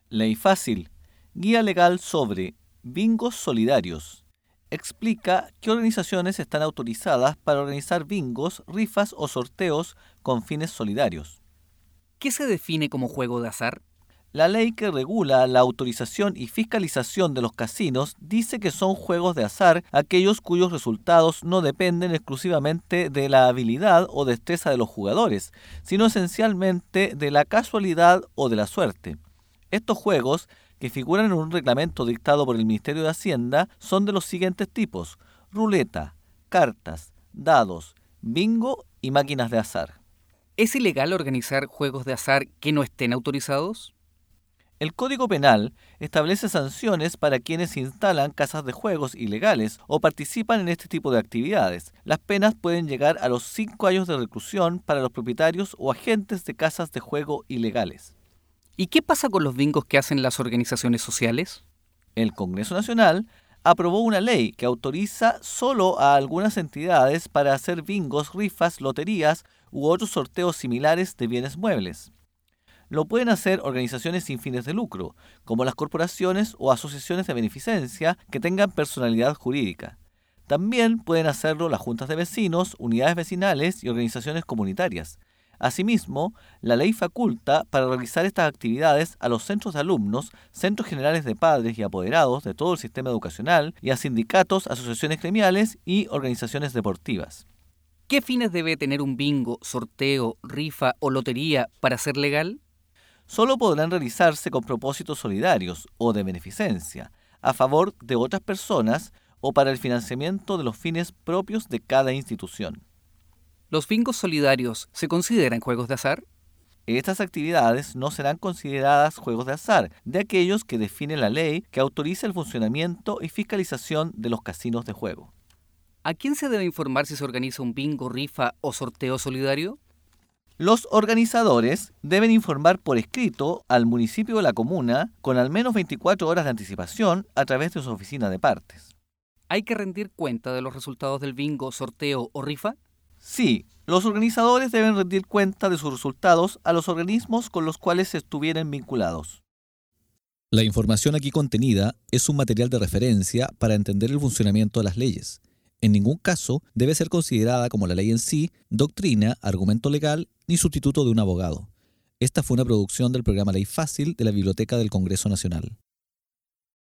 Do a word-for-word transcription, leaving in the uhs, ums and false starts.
Ley Fácil, guía legal sobre bingos solidarios. Explica qué organizaciones están autorizadas para organizar bingos, rifas o sorteos con fines solidarios. ¿Qué se define como juego de azar? La ley que regula la autorización y fiscalización de los casinos dice que son juegos de azar aquellos cuyos resultados no dependen exclusivamente de la habilidad o destreza de los jugadores, sino esencialmente de la casualidad o de la suerte. Estos juegos, que figuran en un reglamento dictado por el Ministerio de Hacienda, son de los siguientes tipos: ruleta, cartas, dados, bingo y máquinas de azar. ¿Es ilegal organizar juegos de azar que no estén autorizados? El Código Penal establece sanciones para quienes instalan casas de juegos ilegales o participan en este tipo de actividades. Las penas pueden llegar a los cinco años de reclusión para los propietarios o agentes de casas de juego ilegales. ¿Y qué pasa con los bingos que hacen las organizaciones sociales? El Congreso Nacional aprobó una ley que autoriza solo a algunas entidades para hacer bingos, rifas, loterías u otros sorteos similares de bienes muebles. Lo pueden hacer organizaciones sin fines de lucro, como las corporaciones o asociaciones de beneficencia que tengan personalidad jurídica. También pueden hacerlo las juntas de vecinos, unidades vecinales y organizaciones comunitarias. Asimismo, la ley faculta para realizar estas actividades a los centros de alumnos, centros generales de padres y apoderados de todo el sistema educacional y a sindicatos, asociaciones gremiales y organizaciones deportivas. ¿Qué fines debe tener un bingo, sorteo, rifa o lotería para ser legal? Solo podrán realizarse con propósitos solidarios o de beneficencia, a favor de otras personas o para el financiamiento de los fines propios de cada institución. ¿Los bingos solidarios se consideran juegos de azar? Estas actividades no serán consideradas juegos de azar de aquellos que define la ley que autoriza el funcionamiento y fiscalización de los casinos de juego. ¿A quién se debe informar si se organiza un bingo, rifa o sorteo solidario? Los organizadores deben informar por escrito al municipio o la comuna con al menos veinticuatro horas de anticipación a través de su oficina de partes. ¿Hay que rendir cuenta de los resultados del bingo, sorteo o rifa? Sí, los organizadores deben rendir cuenta de sus resultados a los organismos con los cuales estuvieran vinculados. La información aquí contenida es un material de referencia para entender el funcionamiento de las leyes. En ningún caso debe ser considerada como la ley en sí, doctrina, argumento legal ni sustituto de un abogado. Esta fue una producción del programa Ley Fácil de la Biblioteca del Congreso Nacional.